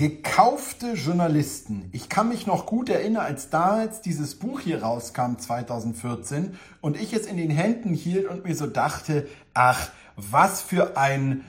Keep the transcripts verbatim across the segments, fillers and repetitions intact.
Gekaufte Journalisten. Ich kann mich noch gut erinnern, als damals dieses Buch hier rauskam, zweitausendvierzehn, und ich es in den Händen hielt und mir so dachte, ach, was für ein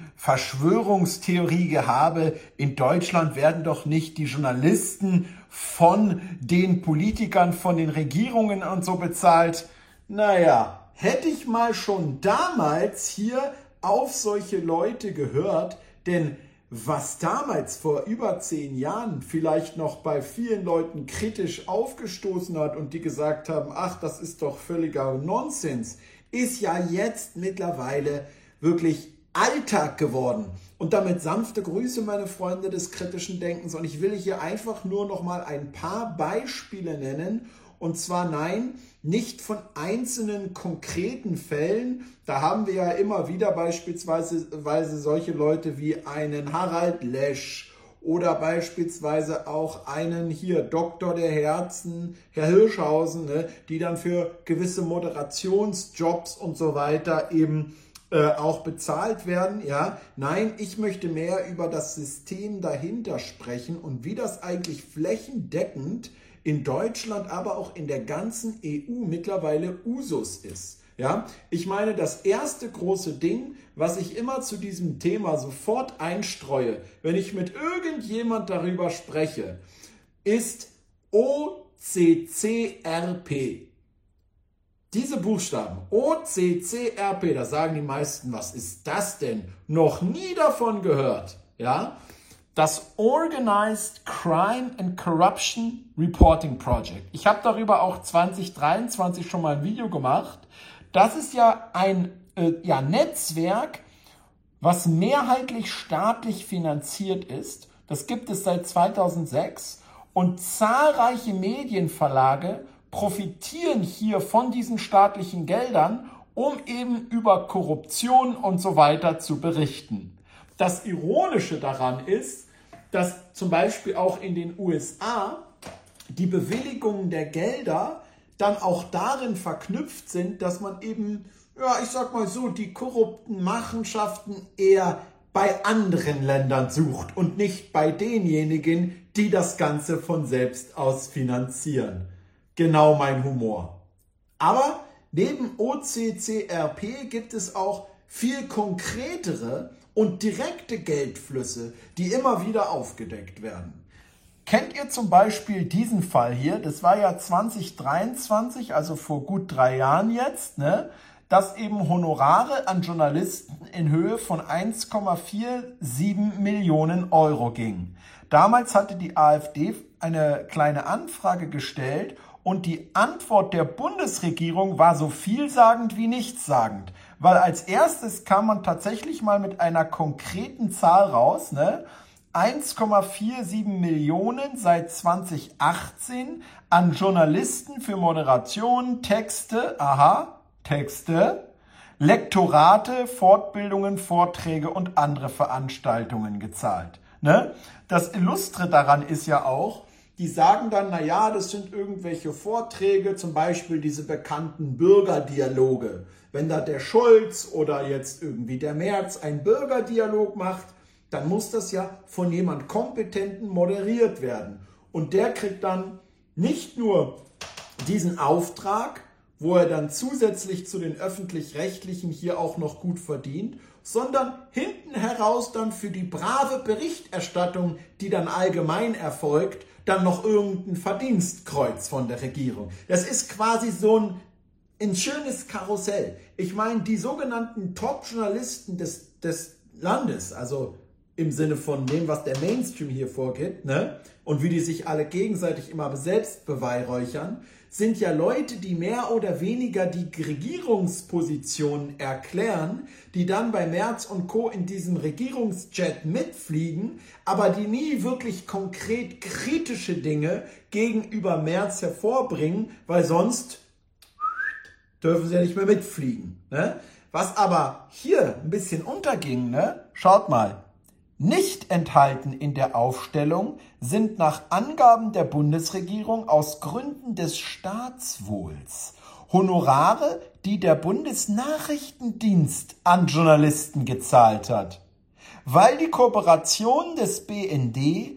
Verschwörungstheoriegehabe. In Deutschland werden doch nicht die Journalisten von den Politikern, von den Regierungen und so bezahlt. Naja, hätte ich mal schon damals hier auf solche Leute gehört, denn was damals vor über zehn Jahren vielleicht noch bei vielen Leuten kritisch aufgestoßen hat und die gesagt haben, ach, das ist doch völliger Nonsens, ist ja jetzt mittlerweile wirklich Alltag geworden. Und damit sanfte Grüße, meine Freunde des kritischen Denkens. Und ich will hier einfach nur noch mal ein paar Beispiele nennen. Und zwar nein, nicht von einzelnen konkreten Fällen. Da haben wir ja immer wieder beispielsweise solche Leute wie einen Harald Lesch oder beispielsweise auch einen hier Doktor der Herzen, Herr Hirschhausen, ne, die dann für gewisse Moderationsjobs und so weiter eben äh, auch bezahlt werden. Ja, nein, ich möchte mehr über das System dahinter sprechen und wie das eigentlich flächendeckend in Deutschland, aber auch in der ganzen E U mittlerweile Usus ist. Ja, ich meine, das erste große Ding, was ich immer zu diesem Thema sofort einstreue, wenn ich mit irgendjemand darüber spreche, ist O C C R P. Diese Buchstaben, O C C R P, da sagen die meisten, was ist das denn? Noch nie davon gehört. Ja? Das Organized Crime and Corruption Reporting Project. Ich habe darüber auch zwanzig dreiundzwanzig schon mal ein Video gemacht. Das ist ja ein äh, ja, Netzwerk, was mehrheitlich staatlich finanziert ist. Das gibt es seit zweitausendsechs und zahlreiche Medienverlage profitieren hier von diesen staatlichen Geldern, um eben über Korruption und so weiter zu berichten. Das Ironische daran ist, dass zum Beispiel auch in den U S A die Bewilligungen der Gelder dann auch darin verknüpft sind, dass man eben, ja, ich sag mal so, die korrupten Machenschaften eher bei anderen Ländern sucht und nicht bei denjenigen, die das Ganze von selbst aus finanzieren. Genau mein Humor. Aber neben O C C R P gibt es auch viel konkretere und direkte Geldflüsse, die immer wieder aufgedeckt werden. Kennt ihr zum Beispiel diesen Fall hier? Das war ja zwanzig dreiundzwanzig, also vor gut drei Jahren jetzt, ne? Dass eben Honorare an Journalisten in Höhe von eins Komma siebenundvierzig Millionen Euro gingen. Damals hatte die AfD eine kleine Anfrage gestellt und die Antwort der Bundesregierung war so vielsagend wie nichtssagend. Weil als erstes kam man tatsächlich mal mit einer konkreten Zahl raus, ne? eins Komma siebenundvierzig Millionen seit zweitausendachtzehn an Journalisten für Moderation, Texte, aha, Texte, Lektorate, Fortbildungen, Vorträge und andere Veranstaltungen gezahlt. Ne? Das Illustre daran ist ja auch, die sagen dann, na ja, das sind irgendwelche Vorträge, zum Beispiel diese bekannten Bürgerdialoge. Wenn da der Scholz oder jetzt irgendwie der Merz einen Bürgerdialog macht, dann muss das ja von jemand Kompetenten moderiert werden. Und der kriegt dann nicht nur diesen Auftrag, wo er dann zusätzlich zu den Öffentlich-Rechtlichen hier auch noch gut verdient, sondern hinten heraus dann für die brave Berichterstattung, die dann allgemein erfolgt, dann noch irgendein Verdienstkreuz von der Regierung. Das ist quasi so ein, ein schönes Karussell. Ich meine, die sogenannten Top-Journalisten des, des Landes, also im Sinne von dem, was der Mainstream hier vorgibt, ne? Und wie die sich alle gegenseitig immer selbst beweihräuchern, sind ja Leute, die mehr oder weniger die Regierungspositionen erklären, die dann bei Merz und Co. in diesem Regierungsjet mitfliegen, aber die nie wirklich konkret kritische Dinge gegenüber Merz hervorbringen, weil sonst dürfen sie ja nicht mehr mitfliegen. Ne? Was aber hier ein bisschen unterging, ne? Schaut mal. Nicht enthalten in der Aufstellung sind nach Angaben der Bundesregierung aus Gründen des Staatswohls Honorare, die der Bundesnachrichtendienst an Journalisten gezahlt hat. Weil die Kooperation des B N D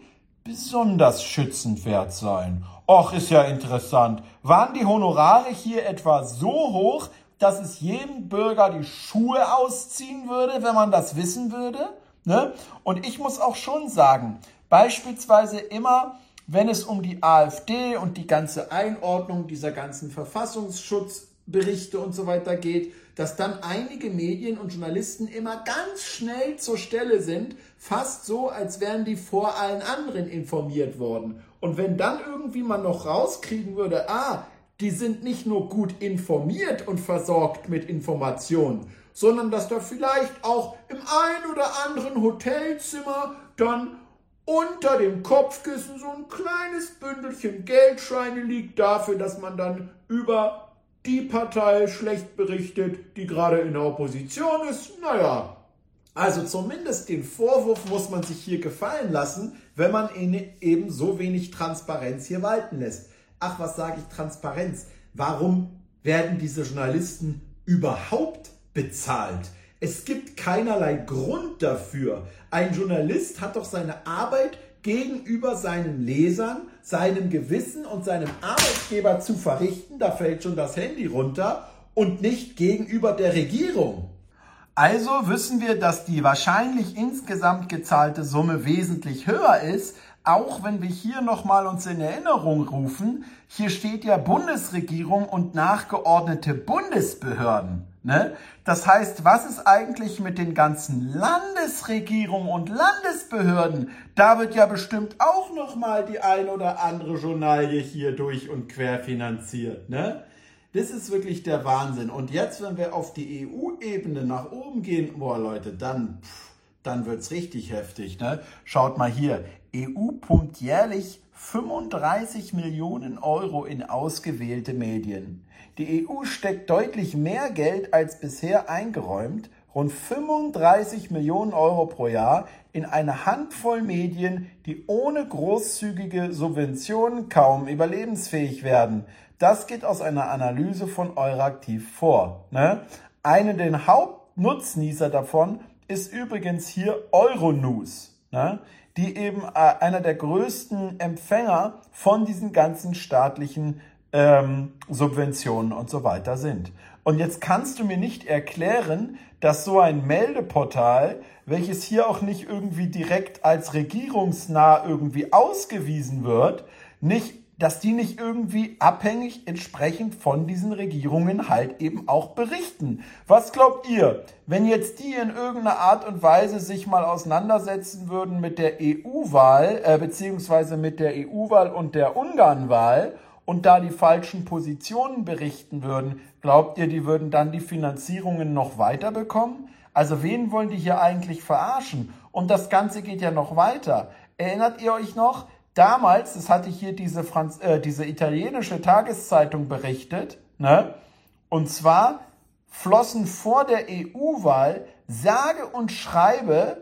besonders schützenswert sein. Och, ist ja interessant. Waren die Honorare hier etwa so hoch, dass es jedem Bürger die Schuhe ausziehen würde, wenn man das wissen würde? Ne? Und ich muss auch schon sagen, beispielsweise immer, wenn es um die AfD und die ganze Einordnung dieser ganzen Verfassungsschutzberichte und so weiter geht, dass dann einige Medien und Journalisten immer ganz schnell zur Stelle sind, fast so, als wären die vor allen anderen informiert worden. Und wenn dann irgendwie man noch rauskriegen würde, ah, die sind nicht nur gut informiert und versorgt mit Informationen, sondern dass da vielleicht auch im ein oder anderen Hotelzimmer dann unter dem Kopfkissen so ein kleines Bündelchen Geldscheine liegt dafür, dass man dann über die Partei schlecht berichtet, die gerade in der Opposition ist. Naja, also zumindest den Vorwurf muss man sich hier gefallen lassen, wenn man eben so wenig Transparenz hier walten lässt. Ach, was sage ich, Transparenz? Warum werden diese Journalisten überhaupt bezahlt? Es gibt keinerlei Grund dafür. Ein Journalist hat doch seine Arbeit gegenüber seinen Lesern, seinem Gewissen und seinem Arbeitgeber zu verrichten, da fällt schon das Handy runter, und nicht gegenüber der Regierung. Also wissen wir, dass die wahrscheinlich insgesamt gezahlte Summe wesentlich höher ist, auch wenn wir hier nochmal uns in Erinnerung rufen, hier steht ja Bundesregierung und nachgeordnete Bundesbehörden. Ne? Das heißt, was ist eigentlich mit den ganzen Landesregierungen und Landesbehörden? Da wird ja bestimmt auch nochmal die ein oder andere Journalie hier durch und quer finanziert. Ne? Das ist wirklich der Wahnsinn. Und jetzt, wenn wir auf die E U-Ebene nach oben gehen, boah Leute, dann... Pff, dann wird es richtig heftig. Ne? Schaut mal hier, E U pumpt jährlich fünfunddreißig Millionen Euro in ausgewählte Medien. Die E U steckt deutlich mehr Geld als bisher eingeräumt, rund fünfunddreißig Millionen Euro pro Jahr, in eine Handvoll Medien, die ohne großzügige Subventionen kaum überlebensfähig werden. Das geht aus einer Analyse von Euraktiv vor. Ne? Eine der Hauptnutznießer davon ist übrigens hier Euronews, ne, die eben äh, einer der größten Empfänger von diesen ganzen staatlichen ähm, Subventionen und so weiter sind. Und jetzt kannst du mir nicht erklären, dass so ein Meldeportal, welches hier auch nicht irgendwie direkt als regierungsnah irgendwie ausgewiesen wird, nicht dass die nicht irgendwie abhängig entsprechend von diesen Regierungen halt eben auch berichten. Was glaubt ihr, wenn jetzt die in irgendeiner Art und Weise sich mal auseinandersetzen würden mit der E U-Wahl, äh, beziehungsweise mit der E U-Wahl und der Ungarn-Wahl und da die falschen Positionen berichten würden, glaubt ihr, die würden dann die Finanzierungen noch weiter bekommen? Also wen wollen die hier eigentlich verarschen? Und das Ganze geht ja noch weiter. Erinnert ihr euch noch? Damals, das hatte hier diese, Franz äh, diese italienische Tageszeitung berichtet, ne? Und zwar flossen vor der E U-Wahl sage und schreibe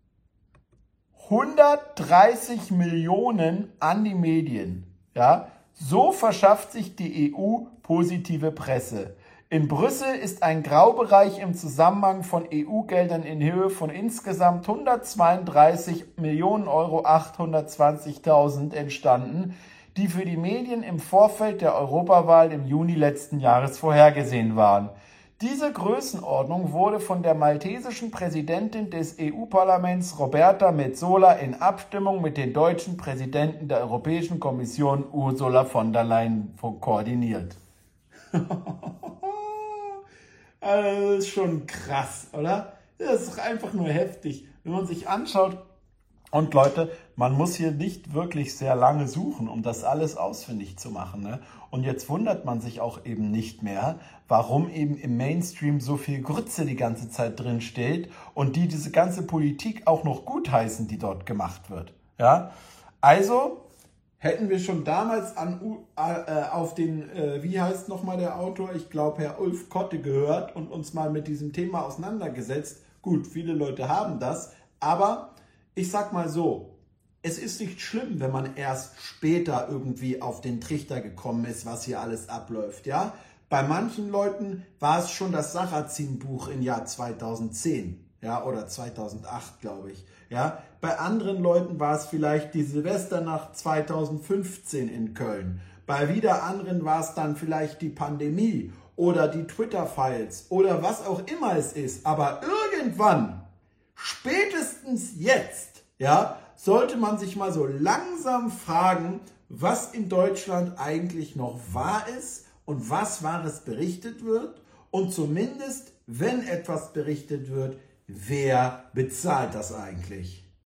hundertdreißig Millionen an die Medien. Ja? So verschafft sich die E U positive Presse. In Brüssel ist ein Graubereich im Zusammenhang von E U-Geldern in Höhe von insgesamt hundertzweiunddreißig Millionen Euro achthundertzwanzigtausend entstanden, die für die Medien im Vorfeld der Europawahl im Juni letzten Jahres vorhergesehen waren. Diese Größenordnung wurde von der maltesischen Präsidentin des E U-Parlaments Roberta Metsola in Abstimmung mit dem deutschen Präsidenten der Europäischen Kommission Ursula von der Leyen koordiniert. Also das ist schon krass, oder? Das ist doch einfach nur heftig, wenn man sich anschaut. Und Leute, man muss hier nicht wirklich sehr lange suchen, um das alles ausfindig zu machen. Ne? Und jetzt wundert man sich auch eben nicht mehr, warum eben im Mainstream so viel Grütze die ganze Zeit drin steht und die diese ganze Politik auch noch gutheißen, die dort gemacht wird. Ja? Also hätten wir schon damals an, äh, auf den, äh, wie heißt nochmal der Autor, ich glaube Herr Ulf Kotte gehört und uns mal mit diesem Thema auseinandergesetzt. Gut, viele Leute haben das, aber ich sag mal so, es ist nicht schlimm, wenn man erst später irgendwie auf den Trichter gekommen ist, was hier alles abläuft, ja. Bei manchen Leuten war es schon das Sarrazin-Buch im Jahr zweitausendzehn, Ja, oder zweitausendacht, glaube ich. Ja, bei anderen Leuten war es vielleicht die Silvesternacht zweitausendfünfzehn in Köln. Bei wieder anderen war es dann vielleicht die Pandemie oder die Twitter-Files oder was auch immer es ist. Aber irgendwann, spätestens jetzt, ja, sollte man sich mal so langsam fragen, was in Deutschland eigentlich noch wahr ist und was Wahres berichtet wird. Und zumindest, wenn etwas berichtet wird, wer bezahlt das eigentlich?